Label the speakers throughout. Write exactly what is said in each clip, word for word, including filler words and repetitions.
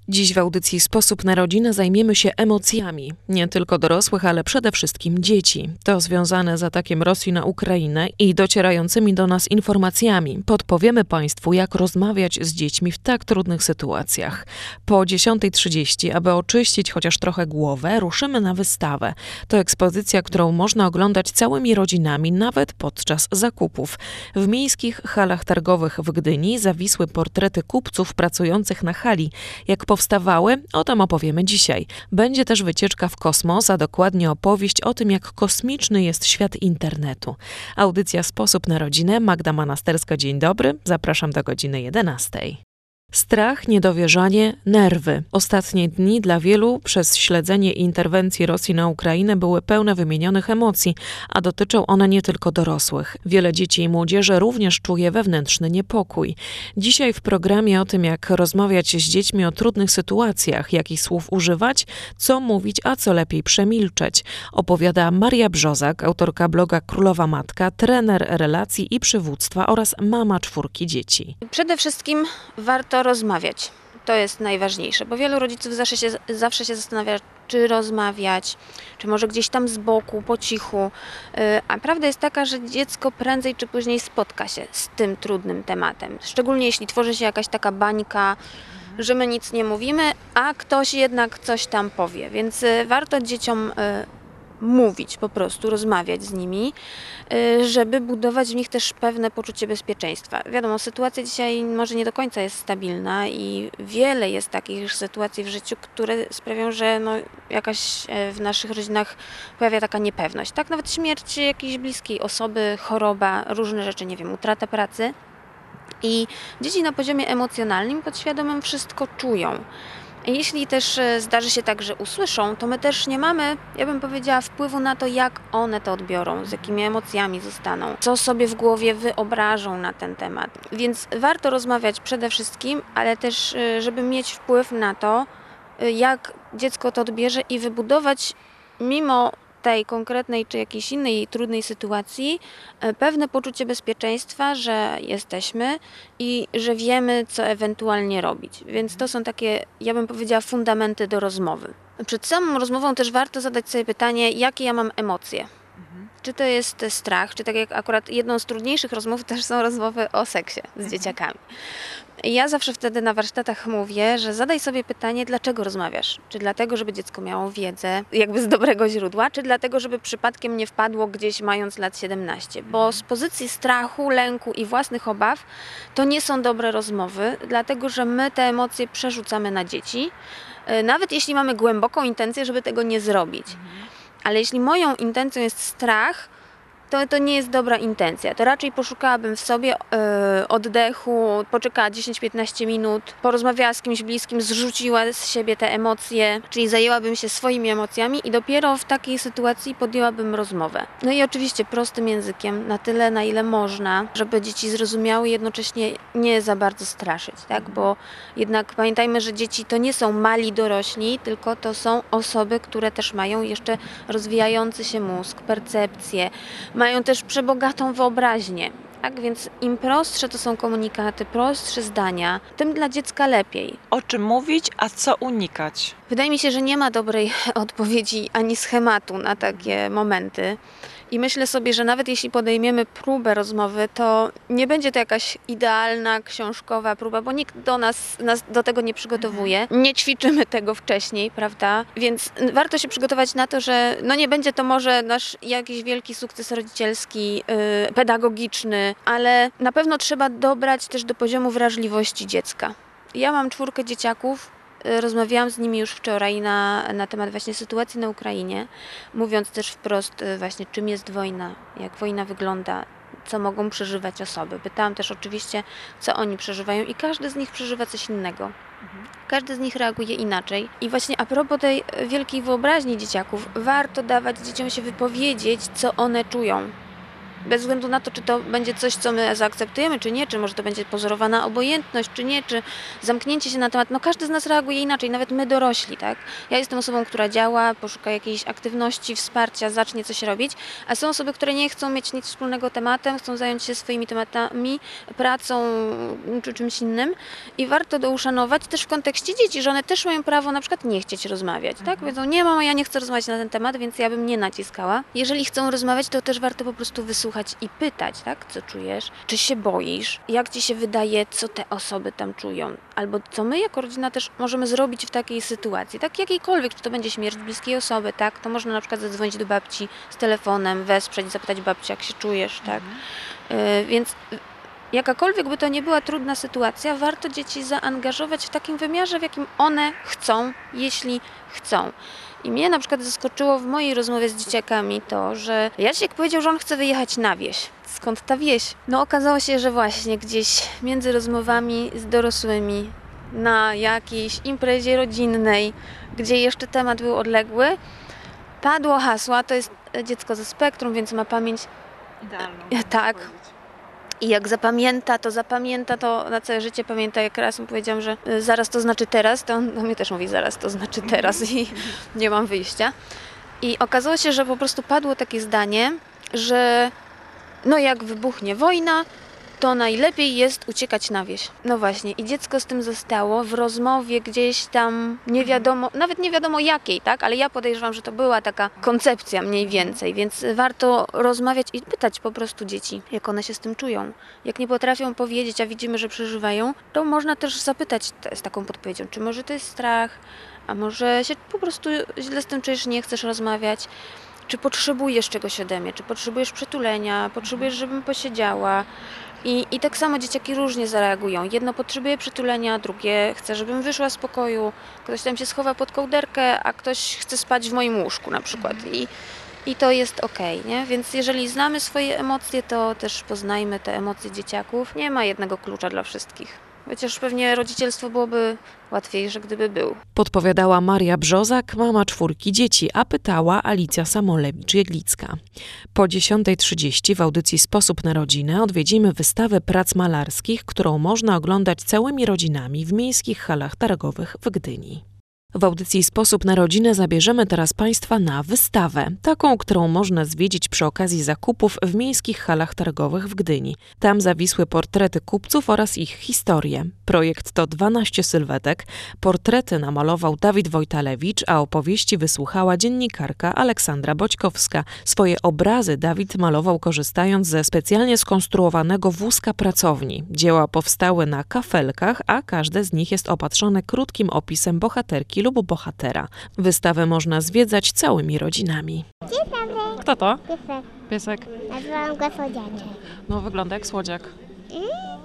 Speaker 1: Dziś w audycji Sposób na rodzinę zajmiemy się emocjami. Nie tylko dorosłych, ale przede wszystkim dzieci. To związane z atakiem Rosji na Ukrainę i docierającymi do nas informacjami. Podpowiemy Państwu, jak rozmawiać z dziećmi w tak trudnych sytuacjach. Po dziesiątej trzydzieści, aby oczyścić chociaż trochę głowę, ruszymy na wystawę. To ekspozycja, którą można oglądać całymi rodzinami, nawet podczas zakupów. W miejskich halach targowych w Gdyni zawisły portrety kupców pracujących na hali. Jak powstawały, o tym opowiemy dzisiaj. Będzie też wycieczka w kosmos, a dokładnie opowieść o tym, jak kosmiczny jest świat internetu. Audycja Sposób na rodzinę. Magda Manasterska, dzień dobry. Zapraszam do godziny jedenastej. Strach, niedowierzanie, nerwy. Ostatnie dni dla wielu przez śledzenie interwencji Rosji na Ukrainę były pełne wymienionych emocji, a dotyczą one nie tylko dorosłych. Wiele dzieci i młodzieży również czuje wewnętrzny niepokój. Dzisiaj w programie o tym, jak rozmawiać z dziećmi o trudnych sytuacjach, jakich słów używać, co mówić, a co lepiej przemilczeć, opowiada Maria Brzozak, autorka bloga Królowa Matka, trener relacji i przywództwa oraz mama czwórki dzieci.
Speaker 2: Przede wszystkim warto rozmawiać. To jest najważniejsze, bo wielu rodziców zawsze się, zawsze się zastanawia, czy rozmawiać, czy może gdzieś tam z boku, po cichu. A prawda jest taka, że dziecko prędzej czy później spotka się z tym trudnym tematem. Szczególnie jeśli tworzy się jakaś taka bańka, że my nic nie mówimy, a ktoś jednak coś tam powie. Więc warto dzieciom mówić, po prostu rozmawiać z nimi, żeby budować w nich też pewne poczucie bezpieczeństwa. Wiadomo, sytuacja dzisiaj może nie do końca jest stabilna i wiele jest takich sytuacji w życiu, które sprawiają, że no jakaś w naszych rodzinach pojawia taka niepewność. Tak, nawet śmierć jakiejś bliskiej osoby, choroba, różne rzeczy, nie wiem, utrata pracy. I dzieci na poziomie emocjonalnym, podświadomym wszystko czują. Jeśli też zdarzy się tak, że usłyszą, to my też nie mamy, ja bym powiedziała, wpływu na to, jak one to odbiorą, z jakimi emocjami zostaną, co sobie w głowie wyobrażą na ten temat. Więc warto rozmawiać przede wszystkim, ale też, żeby mieć wpływ na to, jak dziecko to odbierze i wybudować mimo tej konkretnej czy jakiejś innej trudnej sytuacji pewne poczucie bezpieczeństwa, że jesteśmy i że wiemy, co ewentualnie robić. Więc to są takie, ja bym powiedziała, fundamenty do rozmowy. Przed samą rozmową też warto zadać sobie pytanie, jakie ja mam emocje. Czy to jest strach, czy tak jak akurat jedną z trudniejszych rozmów też są rozmowy o seksie z dzieciakami. Ja zawsze wtedy na warsztatach mówię, że zadaj sobie pytanie, dlaczego rozmawiasz? Czy dlatego, żeby dziecko miało wiedzę jakby z dobrego źródła, czy dlatego, żeby przypadkiem nie wpadło gdzieś mając lat siedemnaście? Bo z pozycji strachu, lęku i własnych obaw to nie są dobre rozmowy, dlatego że my te emocje przerzucamy na dzieci, nawet jeśli mamy głęboką intencję, żeby tego nie zrobić. Ale jeśli moją intencją jest strach, to to nie jest dobra intencja. To raczej poszukałabym w sobie yy, oddechu, poczekała dziesięć piętnaście minut, porozmawiała z kimś bliskim, zrzuciła z siebie te emocje, czyli zajęłabym się swoimi emocjami i dopiero w takiej sytuacji podjęłabym rozmowę. No i oczywiście prostym językiem, na tyle, na ile można, żeby dzieci zrozumiały, jednocześnie nie za bardzo straszyć, tak? Bo jednak pamiętajmy, że dzieci to nie są mali dorośli, tylko to są osoby, które też mają jeszcze rozwijający się mózg, percepcję, mają też przebogatą wyobraźnię. Tak więc im prostsze to są komunikaty, prostsze zdania, tym dla dziecka lepiej.
Speaker 3: O czym mówić, a co unikać?
Speaker 2: Wydaje mi się, że nie ma dobrej odpowiedzi ani schematu na takie momenty. I myślę sobie, że nawet jeśli podejmiemy próbę rozmowy, to nie będzie to jakaś idealna, książkowa próba, bo nikt do nas, nas do tego nie przygotowuje. Nie ćwiczymy tego wcześniej, prawda? Więc warto się przygotować na to, że no nie będzie to może nasz jakiś wielki sukces rodzicielski, yy, pedagogiczny, ale na pewno trzeba dobrać też do poziomu wrażliwości dziecka. Ja mam czwórkę dzieciaków. Rozmawiałam z nimi już wczoraj na, na temat właśnie sytuacji na Ukrainie, mówiąc też wprost właśnie, czym jest wojna, jak wojna wygląda, co mogą przeżywać osoby. Pytałam też oczywiście, co oni przeżywają i każdy z nich przeżywa coś innego. Każdy z nich reaguje inaczej. I właśnie a propos tej wielkiej wyobraźni dzieciaków, warto dawać dzieciom się wypowiedzieć, co one czują. Bez względu na to, czy to będzie coś, co my zaakceptujemy, czy nie, czy może to będzie pozorowana obojętność, czy nie, czy zamknięcie się na temat. No każdy z nas reaguje inaczej, nawet my dorośli, tak? Ja jestem osobą, która działa, poszuka jakiejś aktywności, wsparcia, zacznie coś robić, a są osoby, które nie chcą mieć nic wspólnego tematem, chcą zająć się swoimi tematami, pracą czy czymś innym i warto to uszanować też w kontekście dzieci, że one też mają prawo na przykład nie chcieć rozmawiać, tak? Powiedzą, nie mama, ja nie chcę rozmawiać na ten temat, więc ja bym nie naciskała. Jeżeli chcą rozmawiać, to też warto po prostu wysłuchać i pytać, tak? Co czujesz? Czy się boisz? Jak ci się wydaje, co te osoby tam czują? Albo co my jako rodzina też możemy zrobić w takiej sytuacji, tak? Jakiejkolwiek, czy to będzie śmierć bliskiej osoby, tak? To można na przykład zadzwonić do babci z telefonem, wesprzeć, zapytać babci, jak się czujesz, tak? Yy, więc jakakolwiek by to nie była trudna sytuacja, warto dzieci zaangażować w takim wymiarze, w jakim one chcą, jeśli chcą. I mnie na przykład zaskoczyło w mojej rozmowie z dzieciakami to, że Jasiek powiedział, że on chce wyjechać na wieś. Skąd ta wieś? No okazało się, że właśnie gdzieś między rozmowami z dorosłymi na jakiejś imprezie rodzinnej, gdzie jeszcze temat był odległy, padło hasło, to jest dziecko ze spektrum, więc ma pamięć
Speaker 3: Idealną.
Speaker 2: tak. I jak zapamięta, to zapamięta to na całe życie. Pamięta, jak raz mu powiedziałam, że y, zaraz to znaczy teraz, to on do mnie też mówi zaraz to znaczy teraz i nie mam wyjścia. I okazało się, że po prostu padło takie zdanie, że no jak wybuchnie wojna, to najlepiej jest uciekać na wieś. No właśnie, i dziecko z tym zostało w rozmowie gdzieś tam, nie wiadomo, nawet nie wiadomo jakiej, tak? Ale ja podejrzewam, że to była taka koncepcja mniej więcej, więc warto rozmawiać i pytać po prostu dzieci, jak one się z tym czują. Jak nie potrafią powiedzieć, a widzimy, że przeżywają, to można też zapytać z taką podpowiedzią, czy może to jest strach, a może się po prostu źle z tym czujesz, nie chcesz rozmawiać. Czy potrzebujesz czegoś ode mnie, czy potrzebujesz przytulenia, potrzebujesz, żebym posiedziała. I, I tak samo dzieciaki różnie zareagują. Jedno potrzebuje przytulenia, drugie chce, żebym wyszła z pokoju, ktoś tam się schowa pod kołderkę, a ktoś chce spać w moim łóżku na przykład. I, i to jest okej, nie? Więc jeżeli znamy swoje emocje, to też poznajmy te emocje dzieciaków. Nie ma jednego klucza dla wszystkich. Chociaż pewnie rodzicielstwo byłoby łatwiejsze, gdyby był.
Speaker 1: Podpowiadała Maria Brzozak, mama czwórki dzieci, a pytała Alicja Samolewicz-Jedlicka. Po dziesiątej trzydzieści w audycji Sposób na rodzinę odwiedzimy wystawę prac malarskich, którą można oglądać całymi rodzinami w miejskich halach targowych w Gdyni. W audycji Sposób na rodzinę zabierzemy teraz Państwa na wystawę, taką, którą można zwiedzić przy okazji zakupów w miejskich halach targowych w Gdyni. Tam zawisły portrety kupców oraz ich historie. Projekt to dwanaście sylwetek. Portrety namalował Dawid Wojtalewicz, a opowieści wysłuchała dziennikarka Aleksandra Boćkowska. Swoje obrazy Dawid malował korzystając ze specjalnie skonstruowanego wózka pracowni. Dzieła powstały na kafelkach, a każde z nich jest opatrzone krótkim opisem bohaterki lub bohatera. Wystawę można zwiedzać całymi rodzinami.
Speaker 4: Dzień dobry.
Speaker 1: Kto to?
Speaker 4: Piesek.
Speaker 1: Piesek.
Speaker 4: Nazywam go Słodziaczek.
Speaker 1: No wygląda jak słodziak.
Speaker 4: Mm,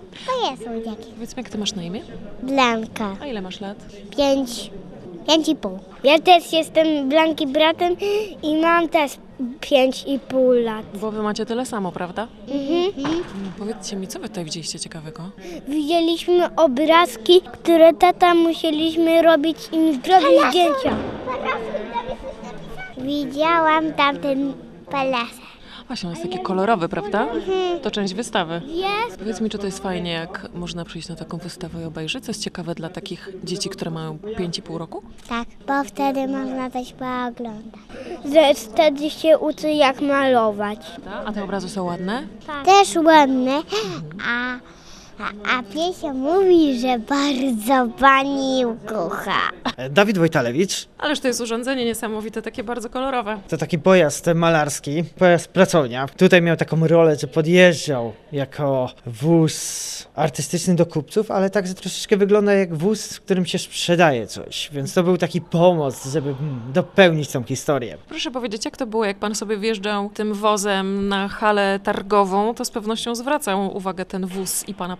Speaker 4: to jest słodziak.
Speaker 1: Powiedz mi, jak ty masz na imię?
Speaker 4: Blanka.
Speaker 1: A ile masz lat?
Speaker 4: Pięć. Pięć i pół. Ja też jestem Blanki bratem i mam też pięć i pół lat.
Speaker 1: Bo wy macie tyle samo, prawda?
Speaker 4: Mhm.
Speaker 1: No, powiedzcie mi, co wy tutaj widzieliście ciekawego?
Speaker 4: Widzieliśmy obrazki, które tata musieliśmy robić i zrobić zdjęcia. Widziałam tamten palasek.
Speaker 1: Właśnie, on jest taki kolorowy, prawda? To część wystawy.
Speaker 4: Jest.
Speaker 1: Powiedz mi, czy to jest fajnie, jak można przyjść na taką wystawę i obejrzeć? Co jest ciekawe dla takich dzieci, które mają pięć i pół roku?
Speaker 4: Tak, bo wtedy można coś pooglądać. Że wtedy się uczy jak malować.
Speaker 1: Tak? A te obrazy są ładne?
Speaker 4: Też ładne, a, a, a Piesio mówi, że bardzo pani ukocha.
Speaker 5: Dawid Wojtalewicz
Speaker 1: Ależ to jest urządzenie niesamowite, takie bardzo kolorowe.
Speaker 5: to taki pojazd malarski, pojazd pracownia. Tutaj miał taką rolę, że podjeżdżał jako wóz artystyczny do kupców, ale także troszeczkę wygląda jak wóz, w którym się sprzedaje coś. Więc to był taki pomoc, żeby mm, dopełnić tą historię.
Speaker 1: Proszę powiedzieć, jak to było, jak pan sobie wjeżdżał tym wozem na halę targową, to z pewnością zwracał uwagę ten wóz i pana praca.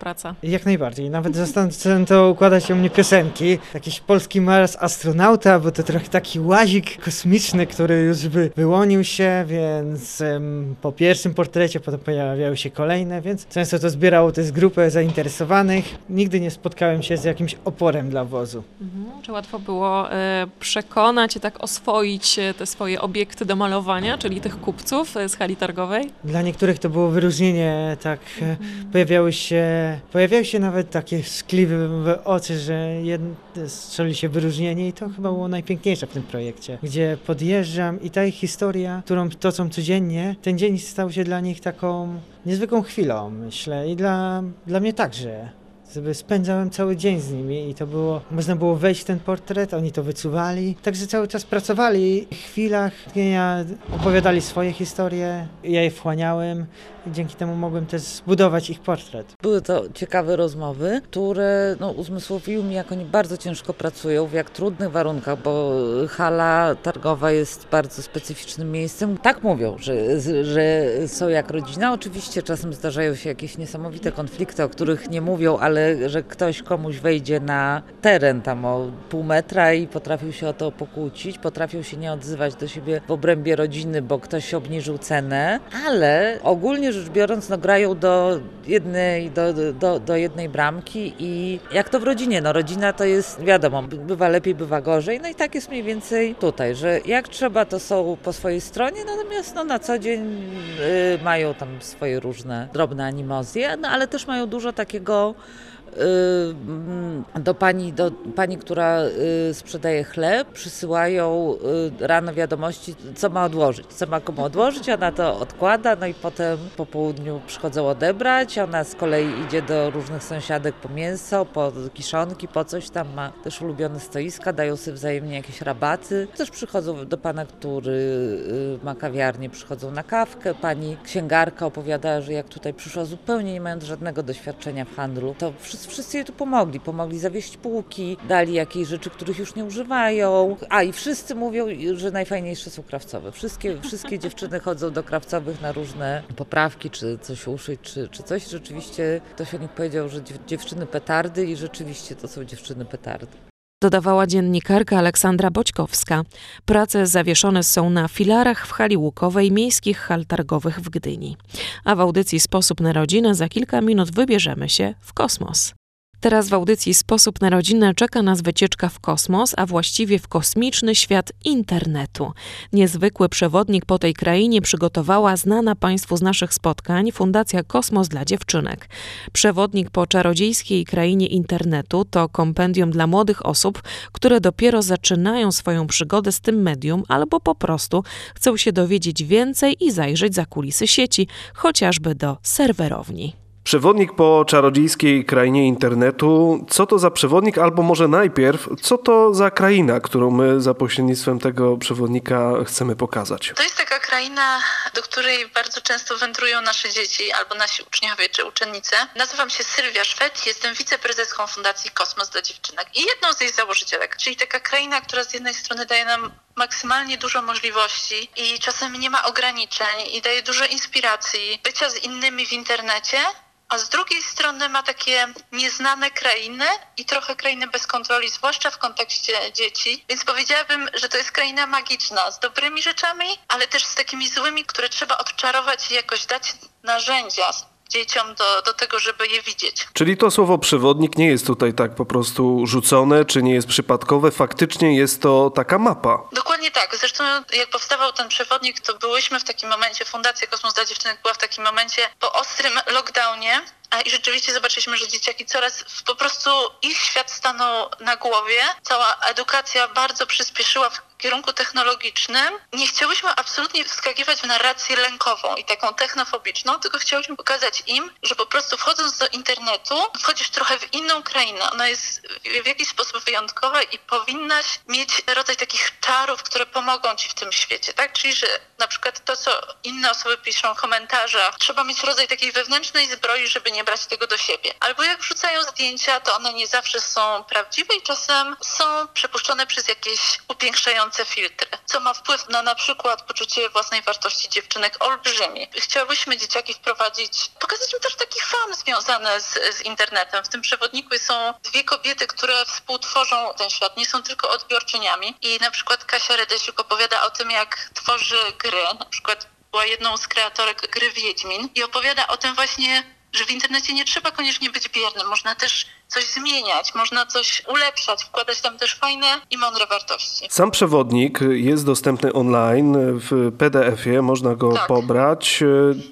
Speaker 1: praca.
Speaker 5: Jak najbardziej. Nawet zacząłem to układać u mnie piosenki. Jakiś polski Mars astronauta, bo to trochę taki łazik kosmiczny, który już by wyłonił się, więc um, po pierwszym portrecie potem pojawiały się kolejne, więc często to zbierało też grupę zainteresowanych. Nigdy nie spotkałem się z jakimś oporem dla wozu.
Speaker 1: Mhm. Czy łatwo było e, przekonać, tak oswoić te swoje obiekty do malowania, czyli tych kupców z hali targowej?
Speaker 5: Dla niektórych to było wyróżnienie, tak, mhm. pojawiały się, pojawiały się nawet takie szkliwe oczy, że jedne strzeli się wyróżnienie i to chyba było najpiękniejsze w tym projekcie, gdzie podjeżdżam i ta ich historia, którą toczą codziennie, ten dzień stał się dla nich taką niezwykłą chwilą, myślę, i dla, dla mnie także. Sobie spędzałem cały dzień z nimi i to było, można było wejść w ten portret, oni to wyczuwali, także cały czas pracowali. W chwilach tchnienia opowiadali swoje historie, ja je wchłaniałem i dzięki temu mogłem też zbudować ich portret.
Speaker 6: Były to ciekawe rozmowy, które no, uzmysłowiły mi, jak oni bardzo ciężko pracują, w jak trudnych warunkach, bo hala targowa jest bardzo specyficznym miejscem. Tak mówią, że, że są jak rodzina. Oczywiście czasem zdarzają się jakieś niesamowite konflikty, o których nie mówią, ale że ktoś komuś wejdzie na teren tam o pół metra i potrafił się o to pokłócić, potrafią się nie odzywać do siebie w obrębie rodziny, bo ktoś obniżył cenę, ale ogólnie rzecz biorąc, no, grają do jednej, do, do, do jednej bramki i jak to w rodzinie, no rodzina to jest, wiadomo, bywa lepiej, bywa gorzej, no i tak jest mniej więcej tutaj, że jak trzeba, to są po swojej stronie, natomiast no, na co dzień y, mają tam swoje różne drobne animozje, no ale też mają dużo takiego do pani, do pani, która sprzedaje chleb, przysyłają rano wiadomości, co ma odłożyć, co ma komu odłożyć, ona to odkłada, no i potem po południu przychodzą odebrać, ona z kolei idzie do różnych sąsiadek po mięso, po kiszonki, po coś tam, ma też ulubione stoiska, dają sobie wzajemnie jakieś rabaty. Też przychodzą do pana, który ma kawiarnię, przychodzą na kawkę, pani księgarka opowiada, że jak tutaj przyszła zupełnie nie mając żadnego doświadczenia w handlu, to wszyscy jej tu pomogli. Pomogli zawieźć półki, dali jakieś rzeczy, których już nie używają. A i wszyscy mówią, że najfajniejsze są krawcowe. Wszystkie, wszystkie dziewczyny chodzą do krawcowych na różne poprawki, czy coś uszyć, czy, czy coś. Rzeczywiście ktoś o nich powiedział, że dziewczyny petardy i rzeczywiście to są dziewczyny petardy.
Speaker 1: Dodawała dziennikarka Aleksandra Boćkowska. Prace zawieszone są na filarach w hali łukowej miejskich hal targowych w Gdyni. A w audycji Sposób na rodzinę za kilka minut wybierzemy się w kosmos. Teraz w audycji Sposób na rodzinę czeka nas wycieczka w kosmos, a właściwie w kosmiczny świat internetu. Niezwykły przewodnik po tej krainie przygotowała znana Państwu z naszych spotkań Fundacja Kosmos dla Dziewczynek. Przewodnik po czarodziejskiej krainie internetu to kompendium dla młodych osób, które dopiero zaczynają swoją przygodę z tym medium albo po prostu chcą się dowiedzieć więcej i zajrzeć za kulisy sieci, chociażby do serwerowni.
Speaker 7: Przewodnik po czarodziejskiej krainie internetu. Co to za przewodnik? Albo może najpierw, co to za kraina, którą my za pośrednictwem tego przewodnika chcemy pokazać?
Speaker 8: To jest taka kraina, do której bardzo często wędrują nasze dzieci albo nasi uczniowie czy uczennice. Nazywam się Sylwia Szwed, jestem wiceprezeską Fundacji Kosmos dla Dziewczynek i jedną z jej założycielek. Czyli taka kraina, która z jednej strony daje nam maksymalnie dużo możliwości i czasem nie ma ograniczeń i daje dużo inspiracji bycia z innymi w internecie, a z drugiej strony ma takie nieznane krainy i trochę krainy bez kontroli, zwłaszcza w kontekście dzieci. Więc powiedziałabym, że to jest kraina magiczna, z dobrymi rzeczami, ale też z takimi złymi, które trzeba odczarować i jakoś dać narzędzia dzieciom do, do tego, żeby je widzieć.
Speaker 7: Czyli to słowo przewodnik nie jest tutaj tak po prostu rzucone, czy nie jest przypadkowe, faktycznie jest to taka mapa.
Speaker 8: Dokładnie tak. Zresztą jak powstawał ten przewodnik, to byłyśmy w takim momencie, Fundacja Kosmos dla Dziewczynek była w takim momencie po ostrym lockdownie, a i rzeczywiście zobaczyliśmy, że dzieciaki coraz po prostu ich świat stanął na głowie. Cała edukacja bardzo przyspieszyła w kierunku technologicznym. Nie chciałyśmy absolutnie wskakiwać w narrację lękową i taką technofobiczną, tylko chciałyśmy pokazać im, że po prostu wchodząc do internetu, wchodzisz trochę w inną krainę. Ona jest w jakiś sposób wyjątkowa i powinnaś mieć rodzaj takich czarów, które pomogą ci w tym świecie, tak? Czyli, że na przykład to, co inne osoby piszą w komentarzach, trzeba mieć rodzaj takiej wewnętrznej zbroi, żeby nie nie brać tego do siebie. Albo jak wrzucają zdjęcia, to one nie zawsze są prawdziwe i czasem są przepuszczone przez jakieś upiększające filtry, co ma wpływ na na przykład poczucie własnej wartości dziewczynek olbrzymi. Chciałyśmy dzieciaki wprowadzić, pokazać im też taki fan związany z, z internetem. W tym przewodniku są dwie kobiety, które współtworzą ten świat, nie są tylko odbiorczyniami. I na przykład Kasia Redesiuk opowiada o tym, jak tworzy gry, na przykład była jedną z kreatorek gry Wiedźmin i opowiada o tym właśnie, że w internecie nie trzeba koniecznie być biernym, można też coś zmieniać, można coś ulepszać, wkładać tam też fajne i mądre wartości.
Speaker 7: Sam przewodnik jest dostępny online w P D F-ie, można go
Speaker 8: tak.
Speaker 7: pobrać.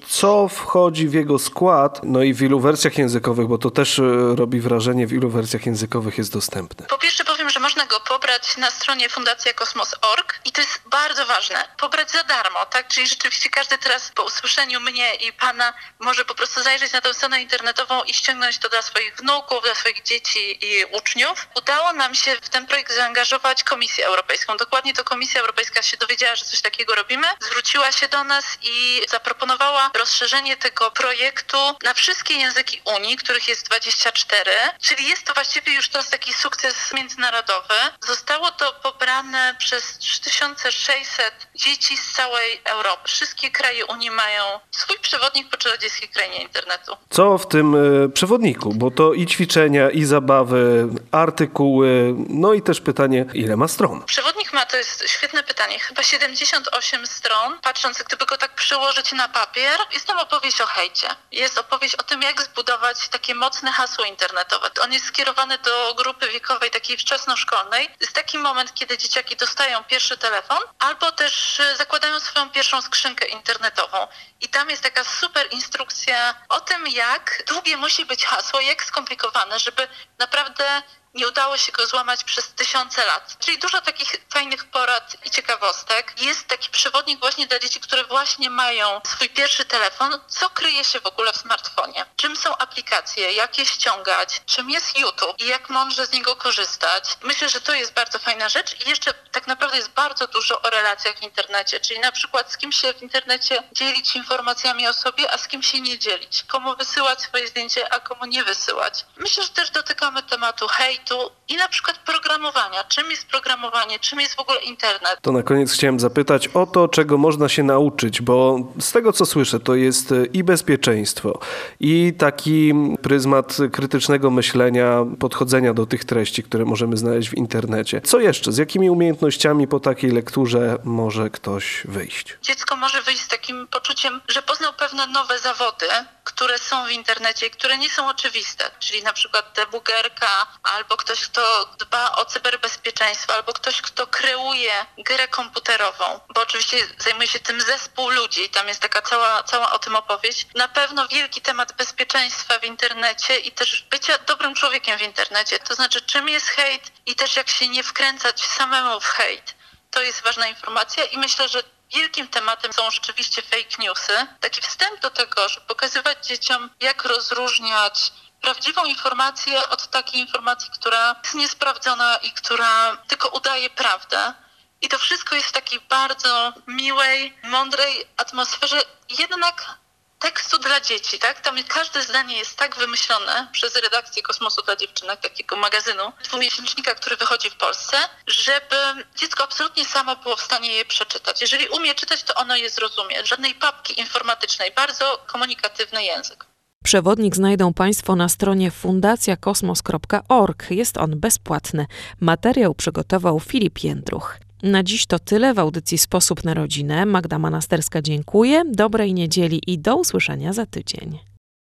Speaker 7: Co wchodzi w jego skład? No i w ilu wersjach językowych, bo to też robi wrażenie, w ilu wersjach językowych jest dostępny.
Speaker 8: Po pierwsze powiem, że można go pobrać na stronie fundacja kosmos kropka org i to jest bardzo ważne. Pobrać za darmo, tak? Czyli rzeczywiście każdy teraz po usłyszeniu mnie i pana może po prostu zajrzeć na tę stronę internetową i ściągnąć to dla swoich wnuków, dla swoich dzieci i uczniów. Udało nam się w ten projekt zaangażować Komisję Europejską. Dokładnie to Komisja Europejska się dowiedziała, że coś takiego robimy, zwróciła się do nas i zaproponowała rozszerzenie tego projektu na wszystkie języki Unii, których jest dwadzieścia cztery, czyli jest to właściwie już teraz taki sukces międzynarodowy. Zostało to pobrane przez trzy tysiące sześćset dzieci z całej Europy. Wszystkie kraje Unii mają swój przewodnik po czarodziejskiej krainie internetu.
Speaker 7: Co w tym y, przewodniku? Bo to i ćwiczenia, i zabawy, artykuły, no i też pytanie, ile ma stron?
Speaker 8: Przewodnik ma, to jest świetne pytanie, chyba siedemdziesiąt osiem stron. Patrząc, gdyby go tak przełożyć na papier, jest tam opowieść o hejcie. Jest opowieść o tym, jak zbudować takie mocne hasło internetowe. On jest skierowany do grupy wiekowej takiej wczesnoszkolnej. Jest taki moment, kiedy dzieciaki dostają pierwszy telefon, albo też zakładają swoją pierwszą skrzynkę internetową. I tam jest taka super instrukcja o tym, jak długie musi być hasło, jak skomplikowane, żeby naprawdę nie udało się go złamać przez tysiące lat. Czyli dużo takich fajnych porad i ciekawostek. Jest taki przewodnik właśnie dla dzieci, które właśnie mają swój pierwszy telefon. Co kryje się w ogóle w smartfonie? Czym są aplikacje? Jak je ściągać? Czym jest YouTube? I jak mądrze z niego korzystać? Myślę, że to jest bardzo fajna rzecz. I jeszcze tak naprawdę jest bardzo dużo o relacjach w internecie. Czyli na przykład z kim się w internecie dzielić informacjami o sobie, a z kim się nie dzielić. Komu wysyłać swoje zdjęcie, a komu nie wysyłać. Myślę, że też dotykamy tematu hejtu i na przykład programowania. Czym jest programowanie? Czym jest w ogóle internet?
Speaker 7: To na koniec chciałem zapytać o to, czego można się nauczyć, bo z tego, co słyszę, to jest i bezpieczeństwo, i taki pryzmat krytycznego myślenia, podchodzenia do tych treści, które możemy znaleźć w internecie. Co jeszcze? Z jakimi umiejętnościami po takiej lekturze może ktoś wyjść?
Speaker 8: Dziecko może wyjść z takim poczuciem, że poznał pewne nowe zawody, które są w internecie i które nie są oczywiste. Czyli na przykład debugerka, albo ktoś, kto dba o cyberbezpieczeństwo, albo ktoś, kto kreuje grę komputerową, bo oczywiście zajmuje się tym zespół ludzi, tam jest taka cała, cała o tym opowieść. Na pewno wielki temat bezpieczeństwa w internecie i też bycia dobrym człowiekiem w internecie, to znaczy czym jest hejt i też jak się nie wkręcać samemu w hejt. To jest ważna informacja i myślę, że wielkim tematem są rzeczywiście fake newsy. Taki wstęp do tego, żeby pokazywać dzieciom, jak rozróżniać prawdziwą informację od takiej informacji, która jest niesprawdzona i która tylko udaje prawdę. I to wszystko jest w takiej bardzo miłej, mądrej atmosferze jednak tekstu dla dzieci, tak? Tam każde zdanie jest tak wymyślone przez redakcję Kosmosu dla Dziewczynek, takiego magazynu, dwumiesięcznika, który wychodzi w Polsce, żeby dziecko absolutnie samo było w stanie je przeczytać. Jeżeli umie czytać, to ono je zrozumie. Żadnej papki informatycznej, bardzo komunikatywny język.
Speaker 1: Przewodnik znajdą Państwo na stronie fundacja kosmos kropka org. Jest on bezpłatny. Materiał przygotował Filip Jędruch. Na dziś to tyle w audycji Sposób na rodzinę. Magda Manasterska dziękuję. Dobrej niedzieli i do usłyszenia za tydzień.